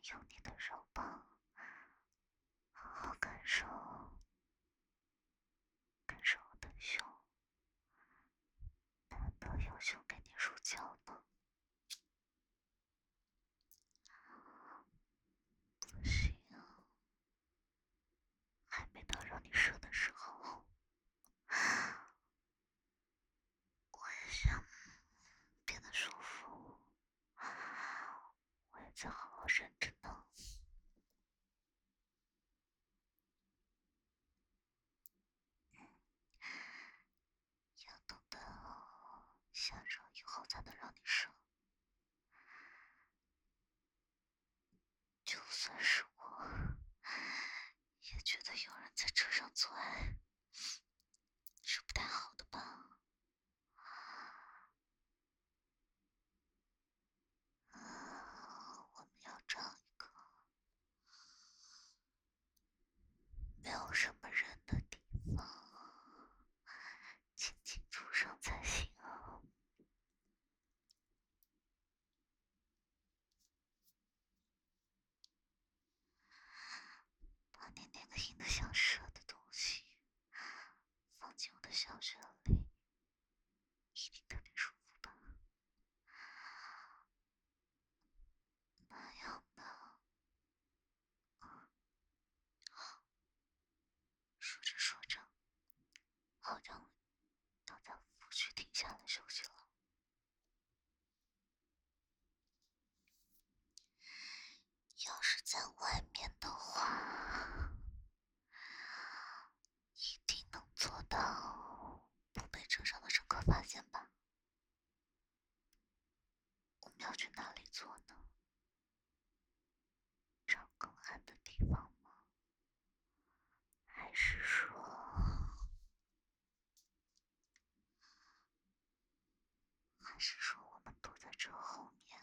用你的手棒，好好感受我的胸，难得有胸给你入胶呢。不行啊，还没到让你射的时候，我也想变得舒服，我也在好好忍着呢。要等到下热以后才能让你射。就算是我，也觉得有人在车上做爱是不太好的吧？我们要找一个没有什么人的地方，轻轻触上才行啊。把你那个硬得像蛇的东西放进我的小穴里，一定特别舒服吧？那样的，说着说着，好像要在腹区停下来休息了。要是在外面的话，一定能做到不被车上的乘客发现吧？我们要去哪里做呢？找更暗的地方吗？还是说我们躲在这后面？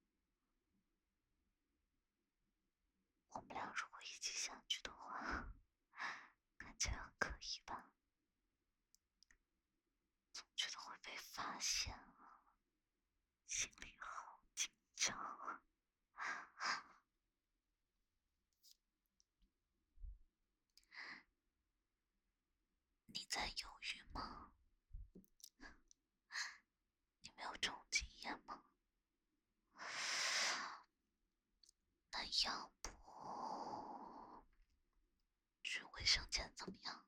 我们俩如果一起下去的话，看起来很可疑吧？总觉得会被发现啊，心里好紧张啊。你在犹豫吗？你没有这种经验吗？那要不去卫生间怎么样？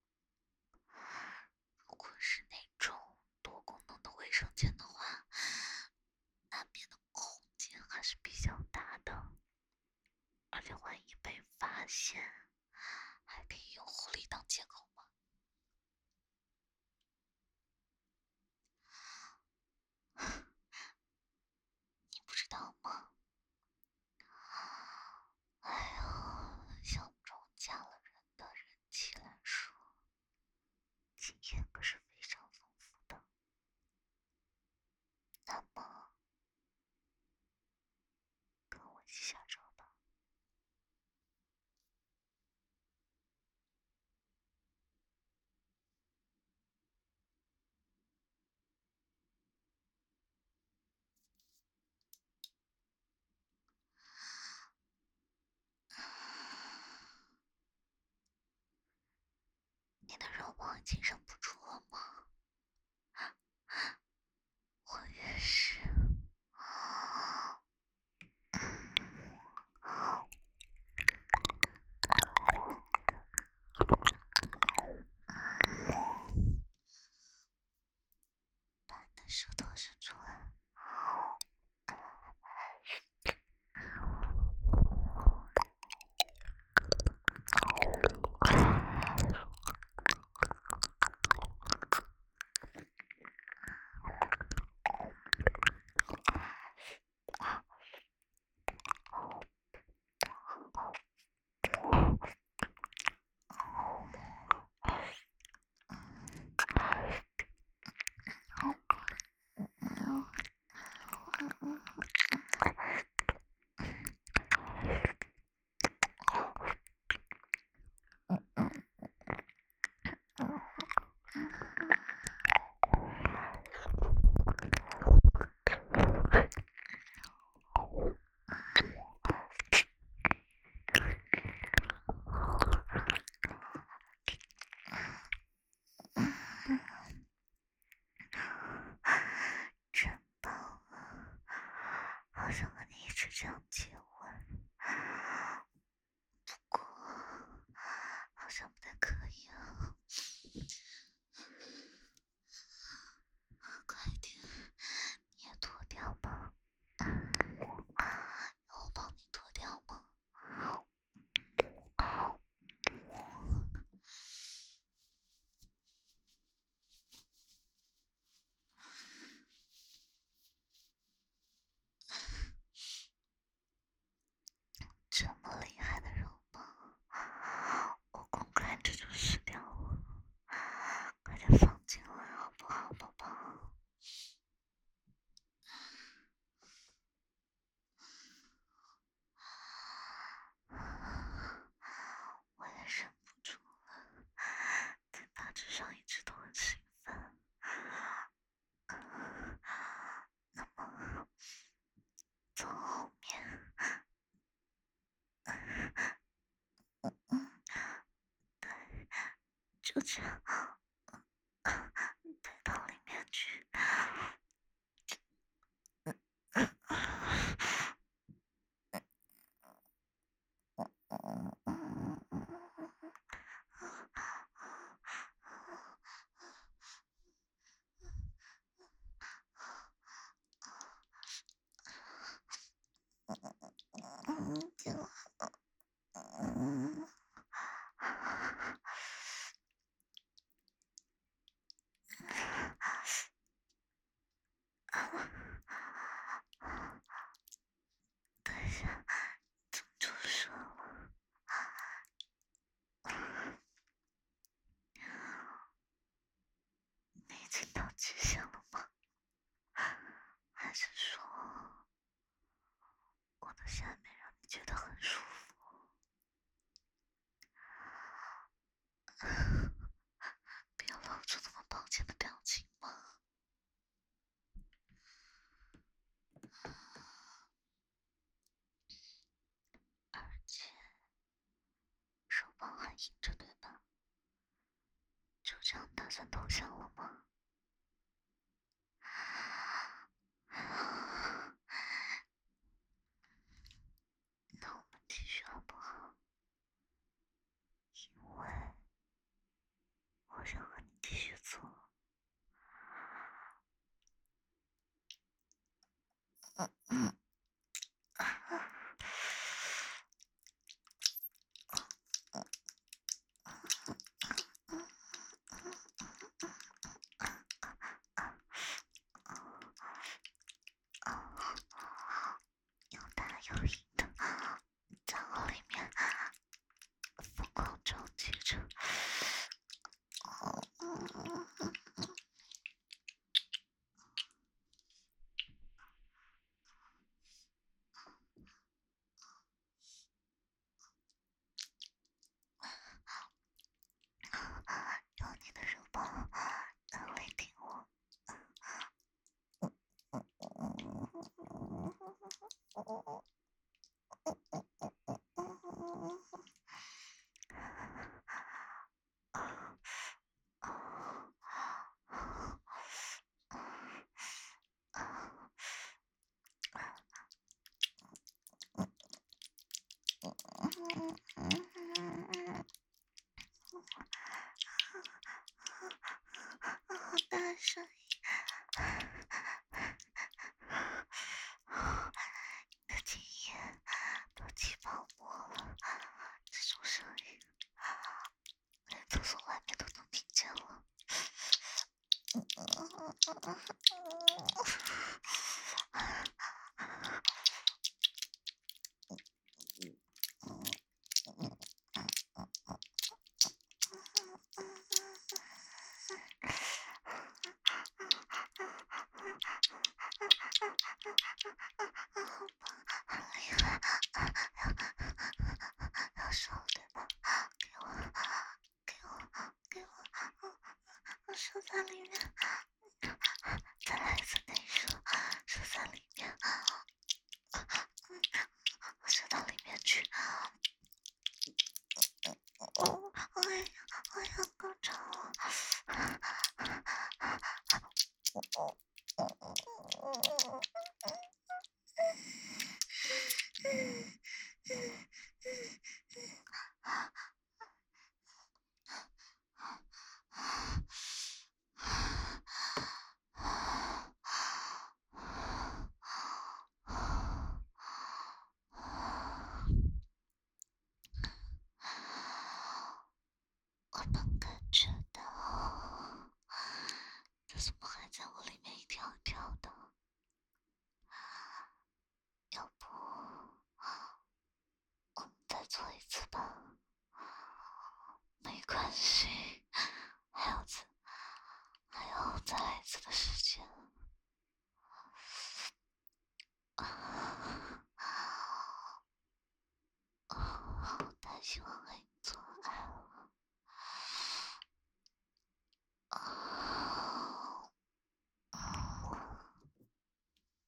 如果是那种多功能的卫生间的话，那边的空间还是比较大的，而且万一被发现，还可以用狐狸当借口吗？你不知道吗？哎呀，像我们这种嫁了人的人妻来说，经验可是非常丰富的。那么，跟我一起下车吧。你的肉棒已经忍不住了吗？我也是。把你的舌头伸出来。 这么厉害的肉吗？我光看着就死掉了，快点放进来好不好，宝宝？我也忍不住了，在大致上一直都很兴奋。那么从后面，对，就这样推到里面去。等一下，怎么就射了？你已经到极限了吗？还是说我的下面让你觉得很舒服？不要露出那么抱歉的表情嘛。而且手棒还硬着，对吧？就这样打算投降了吗？那我们继续好不好？因为我想和你继续做。又大又硬的，在我里面疯狂撞击着。用你的肉棒来顶我。好大声音！你的精液都起泡沫了，这种声音连厕所外面都能听见了。要射了对吧？给我射在里面，再来一次内射，射在里面，射到里面去。我要高潮了。 做一次吧。没关系，还有再来一次的时间。